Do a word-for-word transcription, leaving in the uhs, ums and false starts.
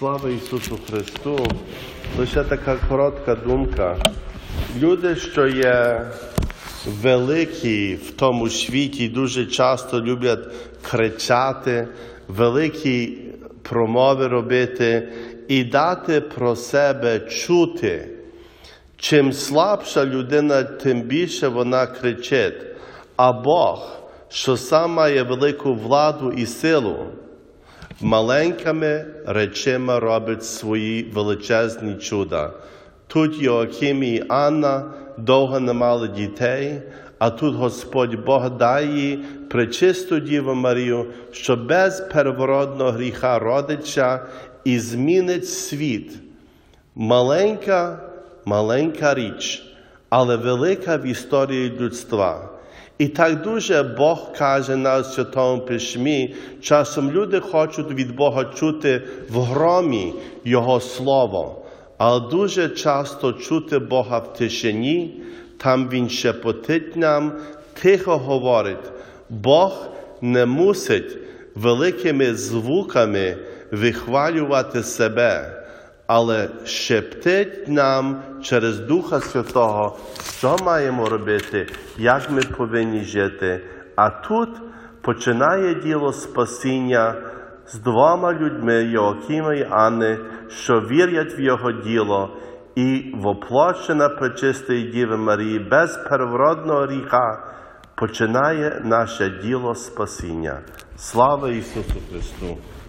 Слава Ісусу Христу! Лише така коротка думка. Люди, що є великі в тому світі, дуже часто люблять кричати, великі промови робити і дати про себе чути. Чим слабша людина, тим більше вона кричить. А Бог, що сам має велику владу і силу, маленькими речима робить свої величезні чуда. Тут Йоаким і Анна довго не мали дітей, а тут Господь Бог дає їй пречисту Діву Марію, що без первородного гріха родиться і змінить світ. Маленька, маленька річ, але велика в історії людства. І так дуже Бог каже на Святому Письмі, часом люди хочуть від Бога чути в громі Його Слово, але дуже часто чути Бога в тишині, там Він шепотить нам, тихо говорить. Бог не мусить великими звуками вихвалювати себе, але шептить нам через Духа Святого, що маємо робити, як ми повинні жити. А тут починає діло спасіння з двома людьми, Йоакима і Анни, що вірять в Його діло, і воплощена пречистої Діви Марії без первородного гріха починає наше діло спасіння. Слава Ісусу Христу!